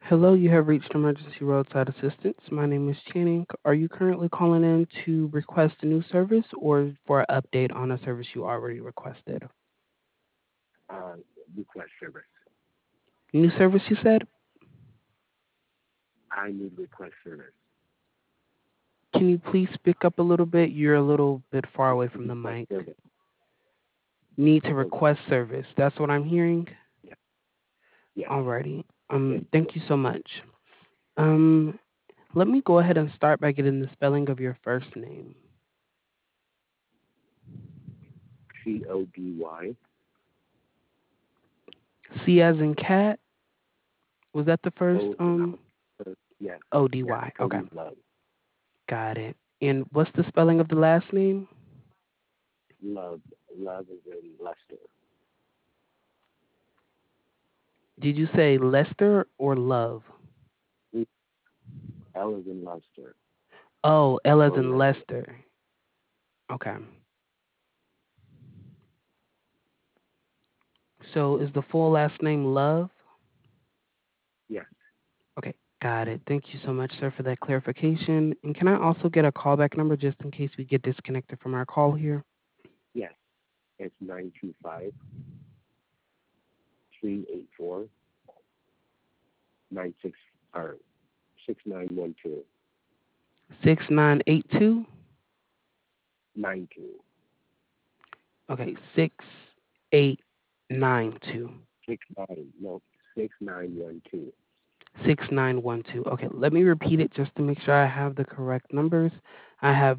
Hello, you have reached Emergency Roadside Assistance. My name is Channing. Are you currently calling in to request a new service or for an update on a service you already requested? uh, request service. New service, you said? I need request service. Can you please speak up a little bit? You're a little bit far away from the Request mic. service. Need to Hold on. request service. That's what I'm hearing. Yeah. Yes. Alrighty. Yes. Thank you so much. Um, Let me go ahead and start by getting the spelling of your first name. CODY. C as in cat. Was that the first? Oh, yes. O D Yes. Y. Okay. Cody Love. Got it. And what's the spelling of the last name? Love. Love is in Lester. Did you say Lester or Love? L is in Lester. Oh, L as Or in Lester. Lester. Okay. So is the full last name Love? Yes. Okay, got it. Thank you so much, sir, for that clarification. And can I also get a callback number just in case we get disconnected from our call here? Yes. It's 925-384-96 or 6912. 6982? 92. Okay, 6892. 69. No. 6912. 6912. Okay, let me repeat it just to make sure I have the correct numbers. I have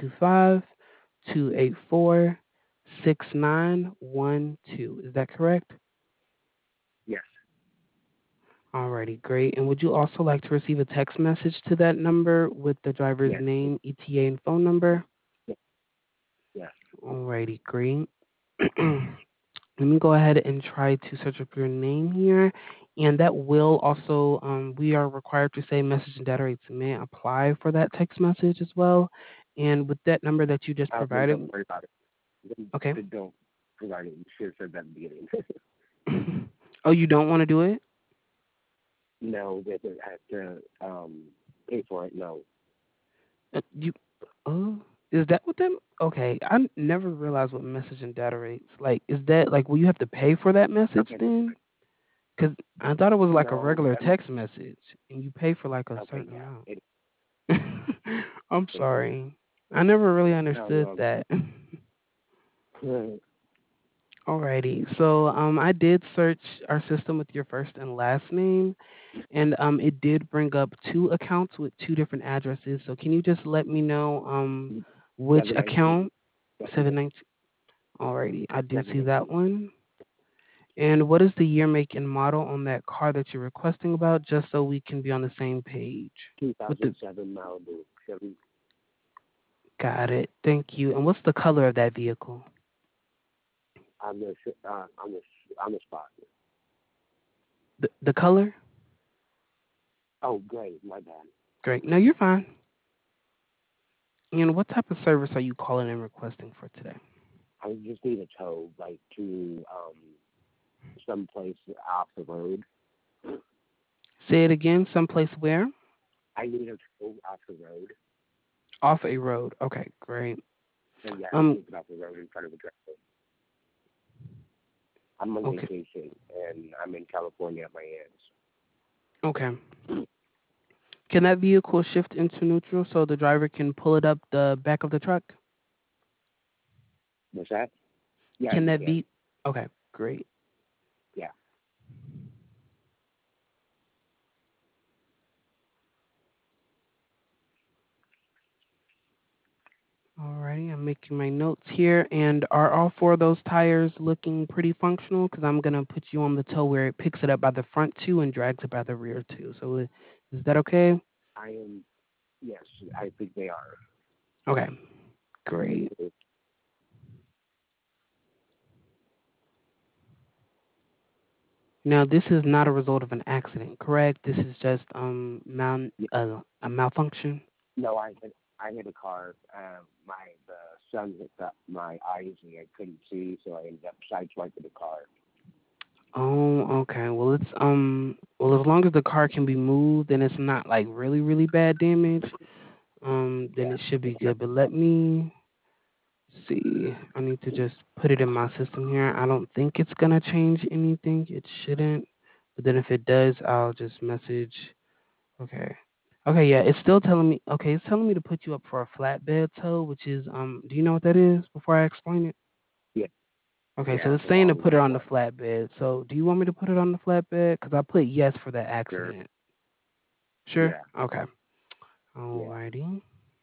925-284-6912. Is that correct? Yes. Alrighty, great. And would you also like to receive a text message to that number with the driver's Yes. name, ETA, and phone number? Yes. Yes. Alrighty, great. Let me go ahead and try to search up your name here. And that will also, we are required to say message and data rates may apply for that text message as well. And with that number that you just Then provided, don't worry about it. okay. Then don't provide it. You should have said that at the beginning. Oh, you don't want to do it? No, they have to pay for it. No. You, oh, is that what them? Okay, I never realized what message and data rates. Like, is that like, will you have to pay for that message Okay. then? Because I thought it was like a No. regular text message and you pay for like a Okay. certain Yeah. amount. It, I'm it is. sorry. I never really No. understood No. that. Uh, Alrighty. So I did search our system with your first and last name, and it did bring up two accounts with two different addresses. So can you just let me know which 719. account? 719. Alrighty, I do see that 719. one. And what is the year, make, and model on that car that you're requesting about, just so we can be on the same page? With the 2007 Malibu. got it. Thank you. And what's the color of that vehicle? On the on the spot. The color? Oh, great. My bad. Great. No, you're fine. And what type of service are you calling and requesting for today? I just need a tow, like to someplace off the road. Say it again. Someplace where? I need a tow off the road. Off a road. Okay, great. So yeah, I Um. take it off the road in front of a driveway. I'm on Okay. vacation and I'm in California at my aunt's. Okay. Can that vehicle shift into neutral so the driver can pull it up the back of the truck? What's that? Yeah, Can you that can. be? Okay, great. Yeah. Alrighty, I'm making my notes here. And are all four of those tires looking pretty functional? Because I'm gonna put you on the tow where it picks it up by the front two and drags it by the rear two. So is that okay? I am. Yes, I think they are. Okay, great. Now this is not a result of an accident, correct? This is just Yeah. a malfunction. No, I hit a car. The sun hit up my eyes and I couldn't see, so I ended up sideswiping the car. Oh, okay. Well, well, as long as the car can be moved and it's not like really, really bad damage, then Yeah, it should be it's not. good. But let me see. I need to just put it in my system here. I don't think it's gonna change anything. It shouldn't. But then if it does, I'll just message. Okay. Okay, yeah, it's still telling me. Okay, it's telling me to put you up for a flatbed tow, which is Do you know what that is? Before I explain it. Yeah, Okay, so yeah, it's the saying to long put it on the one. flatbed. So do you want me to put it on the flatbed? Because I put yes for that Sure. accident. Sure. Yeah, Okay. yeah. Alrighty.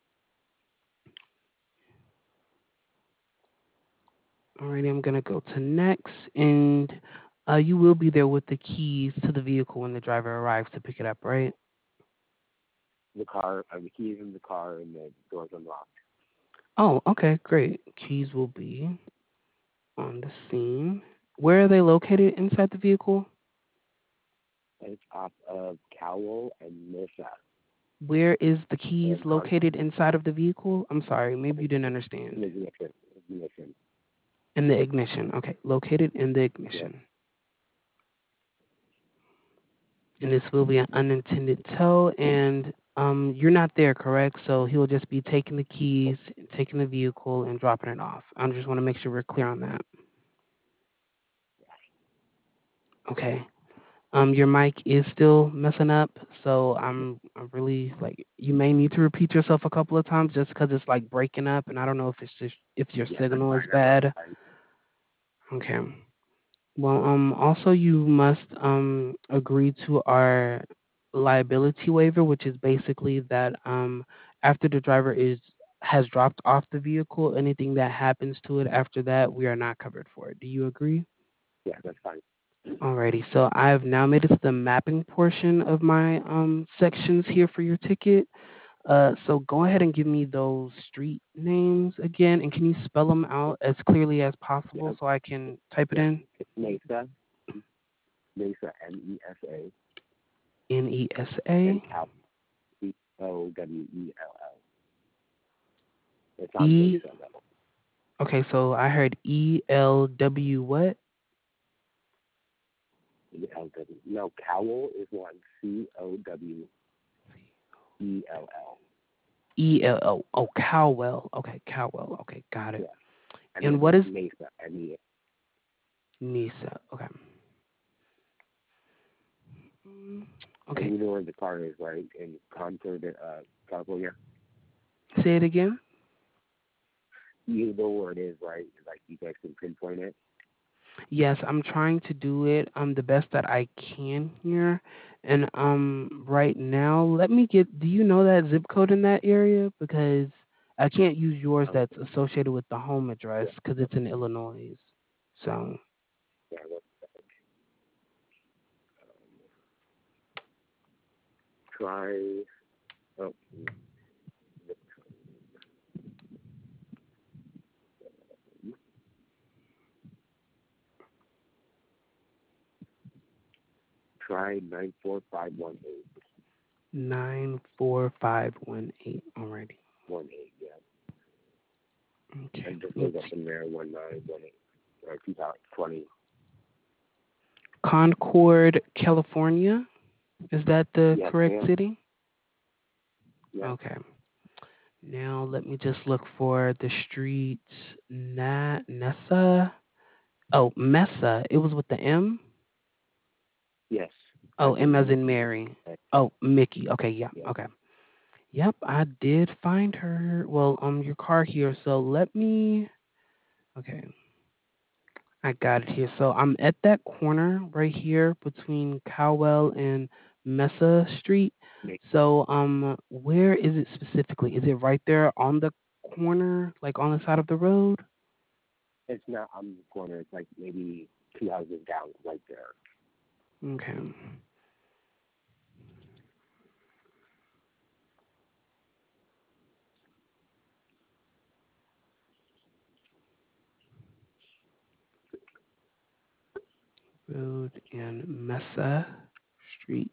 Alrighty. I'm gonna go to next, and you will be there with the keys to the vehicle when the driver arrives to pick it up, right? The car, the keys in the car, and the doors unlocked. Oh, okay, great. Keys will be on the scene. Where are they located inside the vehicle? It's off of Cowell and Mesa Where is the keys and located inside of the vehicle? I'm sorry, maybe you didn't in understand. ignition. Ignition. In the ignition. Okay, located in the Yeah. ignition. And this will be an unintended tow, and you're not there, correct? So he'll just be taking the keys, taking the vehicle, and dropping it off. I just want to make sure we're clear on that. Okay. Your mic is still messing up, so I'm really like you may need to repeat yourself a couple of times just because it's like breaking up, and I don't know if it's just if your Yeah, that's signal is fine. That's bad. fine. Okay. Well, also you must agree to our liability waiver, which is basically that after the driver is has dropped off the vehicle, anything that happens to it after that, we are not covered for it. Do you agree? Yeah, that's fine. Alrighty, so I've now made it to the mapping portion of my sections here for your ticket. So go ahead and give me those street names again, and can you spell them out as clearly as possible Yeah, so I can type it yeah. in? It's Mesa, Mesa, Mesa, Nesa. and Cal, Cowell. It's on E. Mesa though. Okay, so I heard ELW what? ELW. No, Cowell is one. Cowell. ELO. Oh, Cowell. Okay, Cowell. Okay, got it. Yeah, and And what then is Mesa, Mesa. Nisa? Okay. Mm, And Okay, you know where the car is, right? In Concord, California. say it again. You know where it is, right? Like you guys can pinpoint it. Yes, I'm trying to do it the best that I can here. And right now, let me get do you know that zip code in that area? Because I can't use yours Um, that's associated with the home address yeah, because it's in Illinois. So yeah. Let's try. Oh, try 94518. 94518. Alrighty. 18, yeah. Okay. And just Let's goes up see. in there 1918 or 2020. Concord, California. Is that the Yes, correct ma'am. city? Yeah. Okay. Now let me just look for the street. Nessa. Oh, Mesa. It was with the M. Yes. Oh, As M in as in Mickey. Mary. Oh, Mickey. Okay, yeah. Yeah. Okay. Yep, I did find her. Well, your car here. So let me. Okay, I got it here. So I'm at that corner right here between Cowell and Mesa Street. Mickey. So where is it specifically? Is it right there on the corner, like on the side of the road? It's not on the corner. It's like maybe two houses down, right there. Okay. Road and Mesa Street.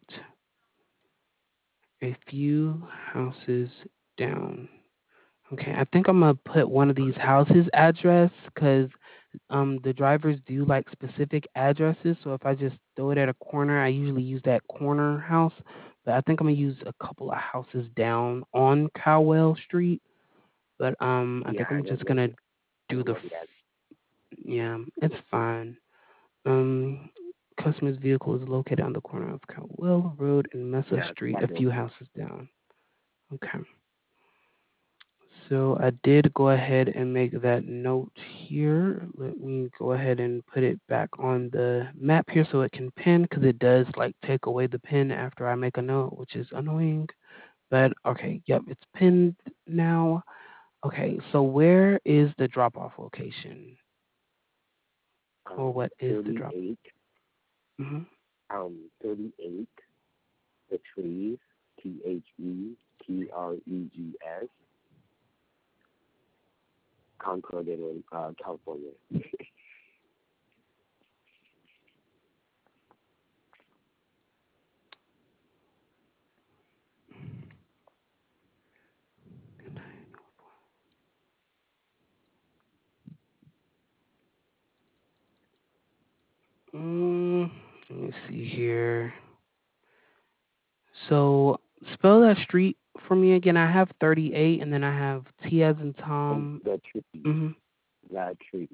A few houses down. Okay, I think I'm gonna put one of these houses address because The drivers do like specific addresses, so if I just throw it at a corner, I usually use that corner house. But I think I'm gonna use a couple of houses down on Cowell Street. But I Yeah, think I I'm don't just know. gonna I do don't the know the ad. yeah, it's fine. Um, customer's vehicle is located on the corner of Cowell Road and Mesa Yeah, Street, a I don't few know. houses down. Okay. So I did go ahead and make that note here. Let me go ahead and put it back on the map here so it can pin because it does like take away the pin after I make a note, which is annoying. But okay, yep, it's pinned now. Okay, so where is the drop off location? Or what is the drop? 38, Hmm. 38, the trees, TheTrees, Concord, California. Let me see here. So spell that street for me again. I have 38 and then I have T as in Tom. The trees, Hmm. that tree,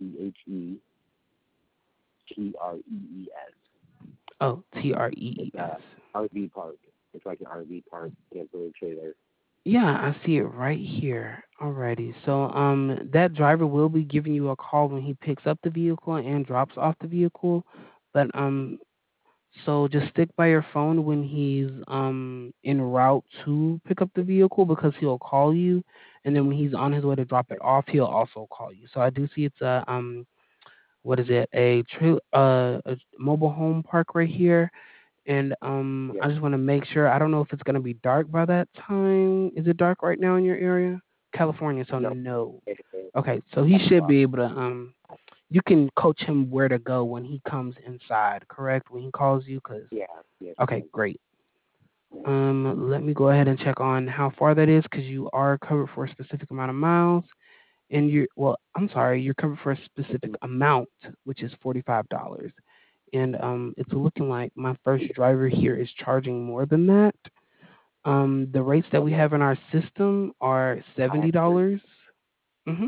TheTrees. Oh, It's TREES. a RV park. It's like an RV park, camper trailer. Yeah, I see it right here. Alrighty. So that driver will be giving you a call when he picks up the vehicle and drops off the vehicle. But so just stick by your phone when he's en route to pick up the vehicle because he'll call you, and then when he's on his way to drop it off, he'll also call you. So I do see it's a what is it? A mobile home park right here. And Yeah, I just want to make sure. I don't know if it's gonna be dark by that time. Is it dark right now in your area? California, so no, no. it's Okay, so he 10 should o'clock. be able to you can coach him where to go when he comes inside, correct? When he calls you, cause Yeah, yes, okay, ma'am. great. Let me go ahead and check on how far that is, cause you are covered for a specific amount of miles, and I'm sorry, you're covered for a specific amount, which is $45. And it's looking like my first driver here is charging more than that. The rates that we Okay. have in our system are I have $70. Mm-hmm.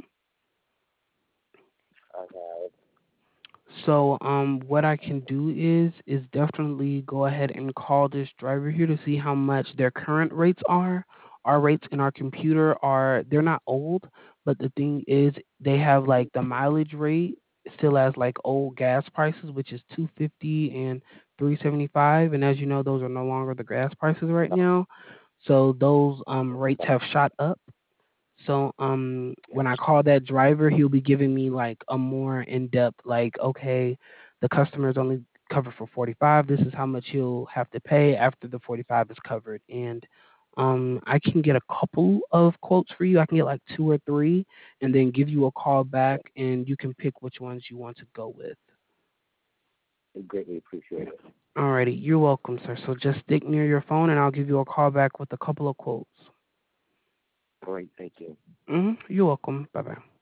okay. So what I can do is definitely go ahead and call this driver here to see how much their current rates are. Our rates in our computer are they're not old, but the thing is they have like the mileage rate still as like old gas prices, which is 250 and 375, and as you know those are no longer the gas prices right now. So those rates have shot up. So when I call that driver, he'll be giving me like a more in depth like, okay, the customer is only covered for 45. This is how much he'll have to pay after the 45 is covered. And I can get a couple of quotes for you. I can get like two or three and then give you a call back and you can pick which ones you want to go with. I greatly appreciate it. Alrighty, you're welcome, sir. So just stick near your phone and I'll give you a call back with a couple of quotes. All right, thank you. You're welcome. Bye bye.